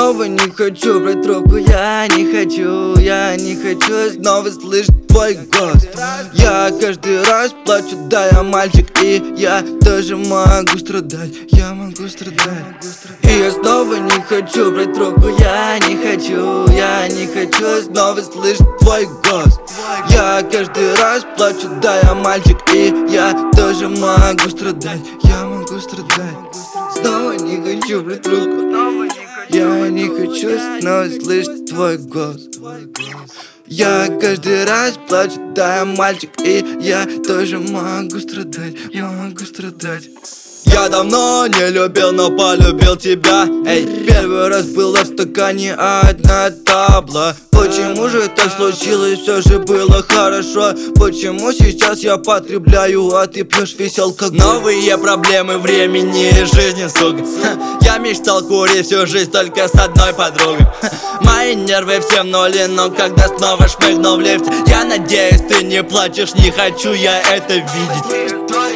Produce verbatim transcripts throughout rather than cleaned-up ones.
снова не хочу брать трубку, я не хочу, я не хочу снова слышать твой голос. Я каждый раз плачу, да, я мальчик, и я тоже могу страдать, я могу страдать. И я снова не хочу брать трубку, я не хочу, я не хочу снова слышать твой голос. Я каждый раз плачу, да, я мальчик, и я тоже могу страдать, я могу страдать. Снова не хочу брать трубку, я не хочу снова слышать твой голос. Я каждый раз плачу, да, я мальчик, и я тоже могу страдать, могу страдать. Я давно не любил, но полюбил тебя. Эй, первый раз было в стакане одна табла. Почему же так случилось, все же было хорошо? Почему сейчас я потребляю, а ты пьешь весь алкоголь? Новые проблемы времени и жизни, сука. Я мечтал курить всю жизнь только с одной подругой. Мои нервы все в нуле, но когда снова шмыгнул в лифте, я надеюсь, ты не плачешь, не хочу я это видеть.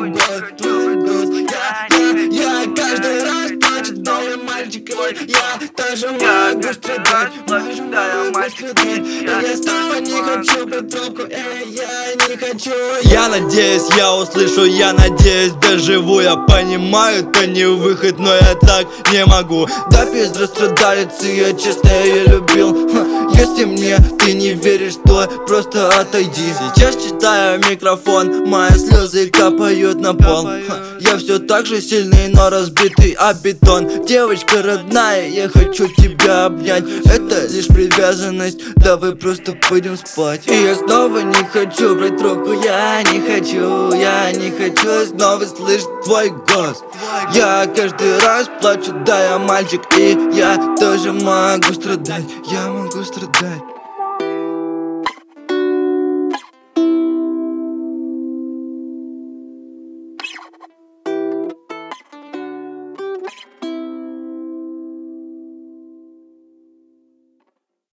Я каждый раз плачу, новый мальчик, я тоже могу страдать, могу страдать. Я снова не хочу брать трубку, эй, я не хочу. Я надеюсь, я услышу, я надеюсь, доживу. Я понимаю, это не выход, но я так не могу. Да без расстрадалицы, я честно ее любил. Если мне ты не веришь, то просто отойди. Сейчас читаю микрофон, мои слезы капают на пол. Я все так же сильный, но разбитый о бетон. Девочка родная, я хочу тебя обнять. Это лишь привязанность, давай просто пойдем спать. И я снова не хочу брать трубку, я не хочу, я не хочу снова слышать твой голос. Я каждый раз плачу, да, я мальчик, и я тоже могу страдать, я могу страдать.